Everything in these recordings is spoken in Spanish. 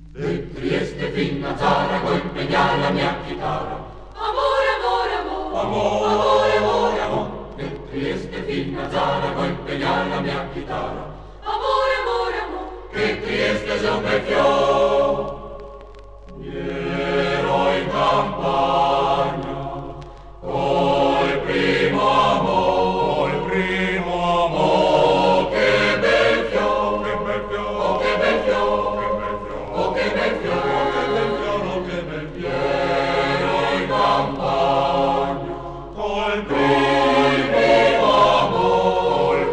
De Trieste fin a Zarago impegna la mia chitarra. Amore, amore, amore, Amore, amore, amore, amore. De Trieste fin a Zarago impegna la mia chitarra. amore, amore, amore. Che Trieste son bel fior. Ero in campagna col primo amor, oh che bel fior, oh che bel fior, oh che bel fior, oh che bel fior, ero in campagna col primo amor,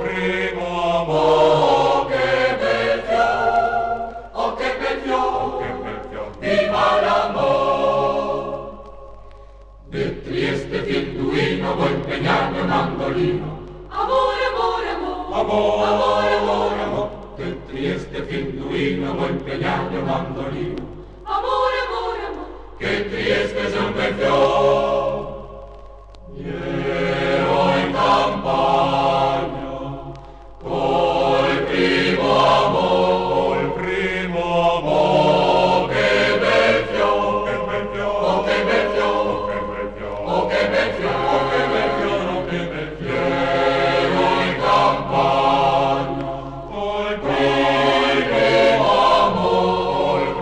oh che bel fior, oh che bel fior, viva l'amor. De Trieste fin Duino vuoi impegnarmi un mandolino. Amore, amore, amore, Amore, amore, amore, amore. De Trieste fin Duino vuoi impegnarmi un mandolino. amore, amore, amore. Che Trieste son bel fior. Ero in campagna col primo amor, oh che bel fior, oh che bel fior, oh che bel fior, oh che bel fior, oh che bel fior, ero in campagna col primo amor,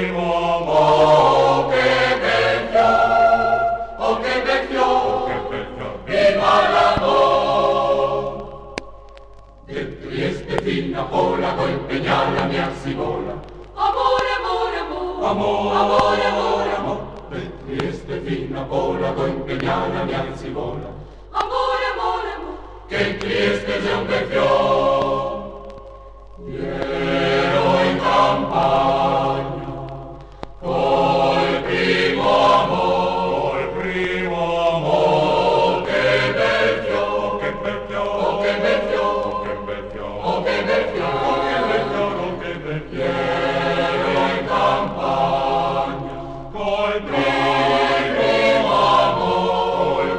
oh che bel fior, oh che bel fior, viva l'amor. De Trieste fin a Polago impegna la mia sigola. Amore, amore, amore, Amore, amore, amore, amore. De Trieste fin a Polago impegna la mia sigola. amore, amore, amore. Che Trieste sia un bel fior. Ero in campagna col primo amor, oh che bel fior, oh che bel fior, oh che bel fior, oh che bel fior, ero in campagna col primo amor,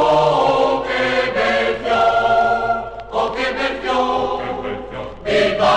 oh che bel fior, viva